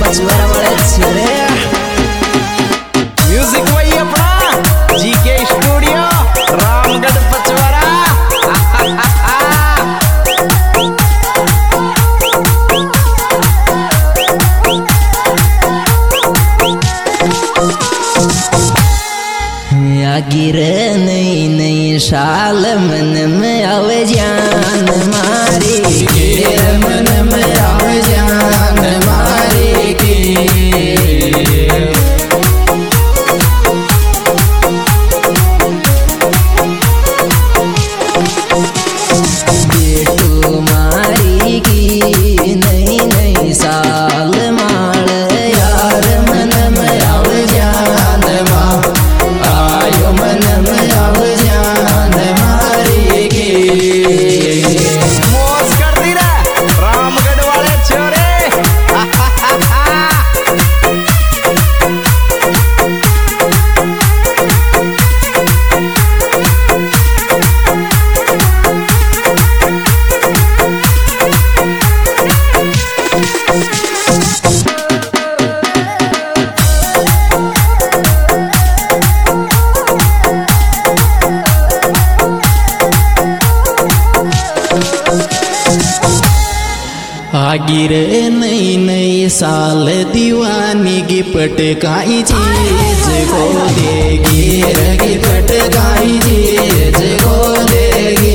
पचवरा वाले छोरे। म्यूजिक वही अपना जीके स्टूडियो रामगढ़ पचवरा। गिर नई नई शाल मन में आवे जान मारी गिर मन में आवे जान मारी की बेटू मारी की नई नई साल माल यार मन में आवे जान माँ आयो मन में आवे जान मारी की मौज कर दी रे रामगढ़ वाले छोरे। आगिर नई नई साल दीवानी की पटकाई चीज को देगी रगी पटकाई चीज को देगी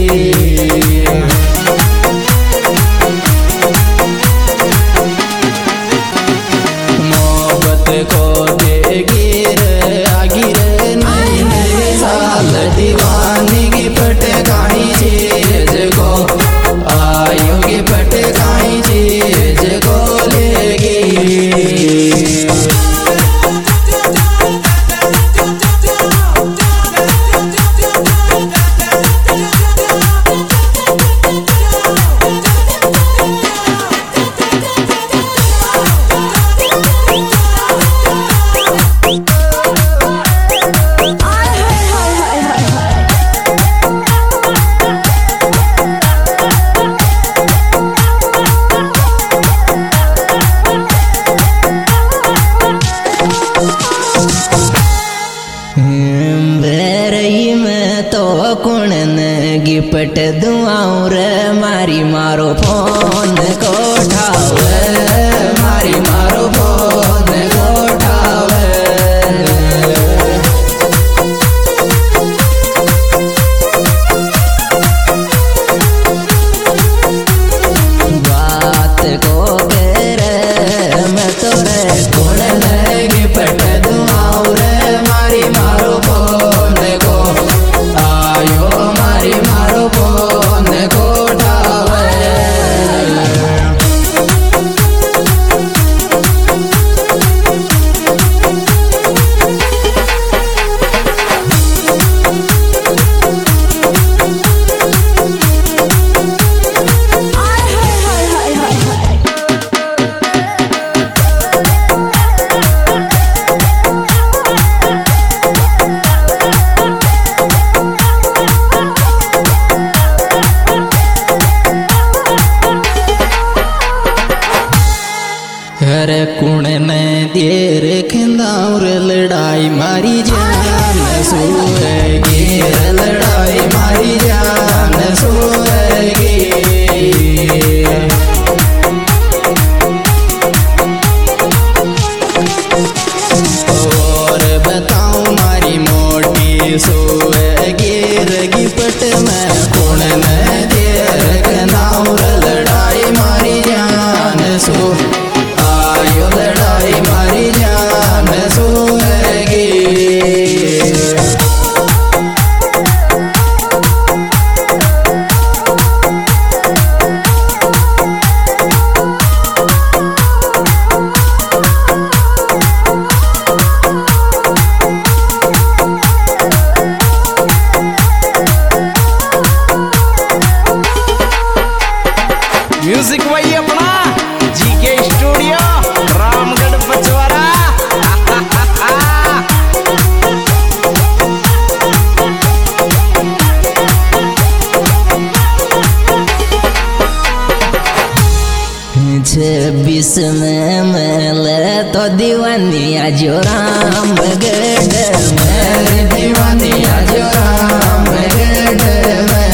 मोहब्बत को देगी आगिर नई नई साल दीवानी की पटकाई चीज को आयो की पटकाई चीज को लेगी। बेरई में तो कुण न गिपट दुआऊं रे मारी मारो फोन को उठावे मारी मारो फोन को उठावे बात को करे मैं तो रे कुण न गिपट दुआऊं रे मारी मारो फोन को आयो मारी मारो फोन को उठावे। हर कुण ने देर खिंदाउर लड़ाई मारी जान सोएगी लड़ाई मारी जान सोएगी और बताऊं मारी मोटी सोएगी रगी पट में कुण ने देर खिंदाउर लड़ाई मारी जान सो आयो लड़ाई मारी जान सोएगी। म्यूजिक वही अपना जीके 26 में मिले तो दीवानी आजो रामगढ़ में, दीवानी आजो रामगढ़ में।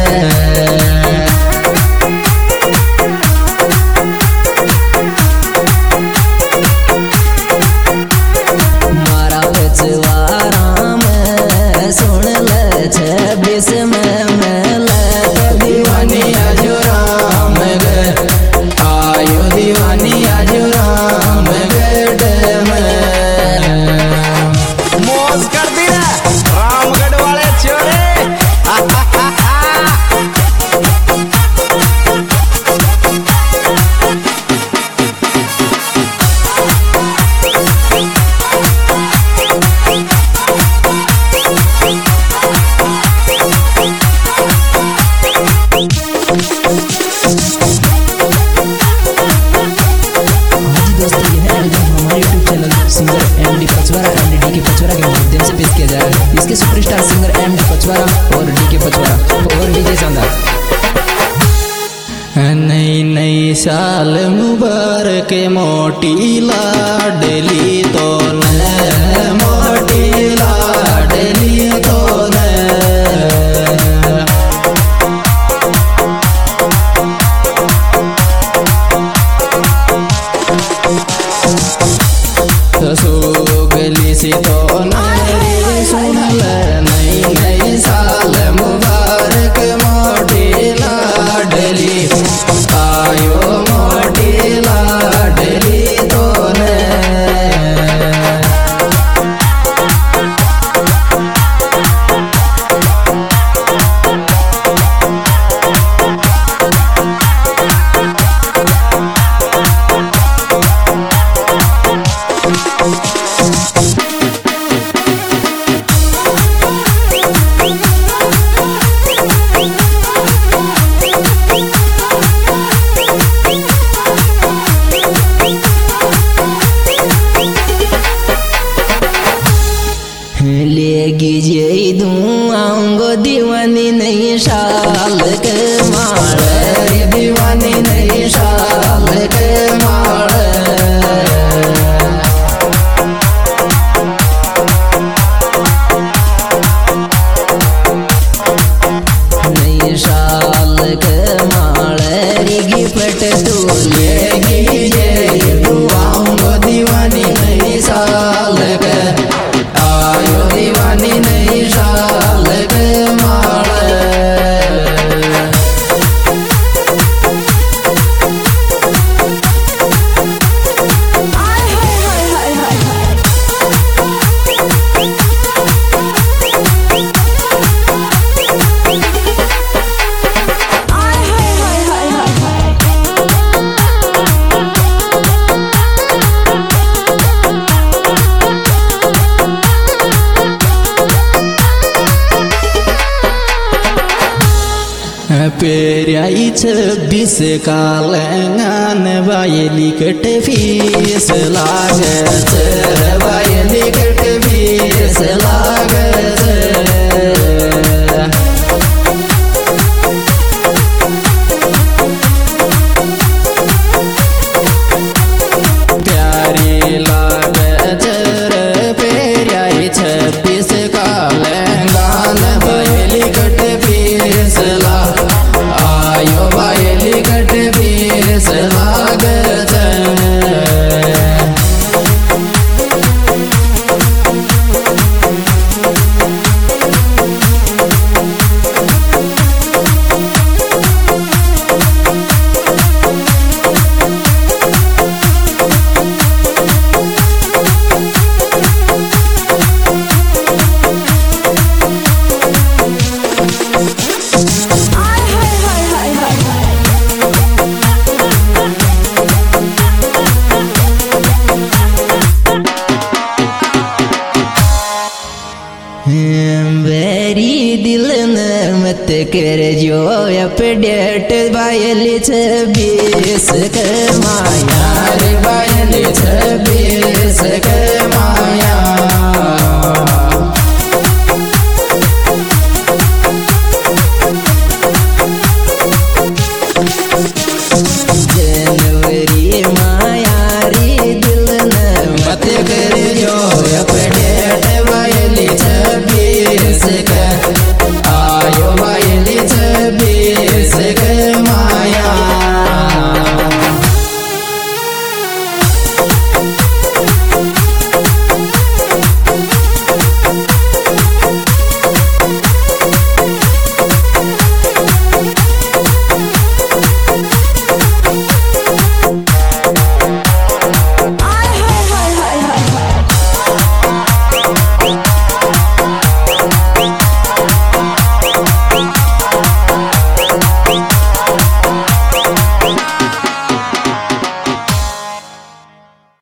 मारा पचवारा में सुन ले 26 में मिले तो दीवानी आजो रामगढ़, आयो दीवानी आजो रामगढ़ में। मौज कर दी रामगढ़ वाले छोरे। Singer MD Pachwara and DK Pachwara के माध्यम से पेश किया जा रहा है। इसके सुपरस्टार सिंगर एमडी पचवारा और डीके पचवारा और विजय शानदार। नई नई साल मुबारक मोटी लाडली तो न, मोटी लाडली तो न। सोगली से तो नारी सुन ले, नई नई साल मुबारक मोटी लाडली, आयो मोटी लाडली तो न। लेगी जई दूँ आऊँगो दीवानी नई शाल के माल, दीवानी नई शाल के माल। नई शाल के माल रिगी पट तू लेगी जई दूँ आऊँगो दीवानी नई शाल के, आयो दीवानी नई शाल के माल। पेरियाई 26 का लंगान बायली कट फीस लागत, बायली कट फीस लागत। प्यारी लागत पेरियाई 26 का लंगान बायली कट फीस लागत, आयो बायली कट फीस लागत। बेरी दिल न मत कर जो अपडेट बायल 26 के माल।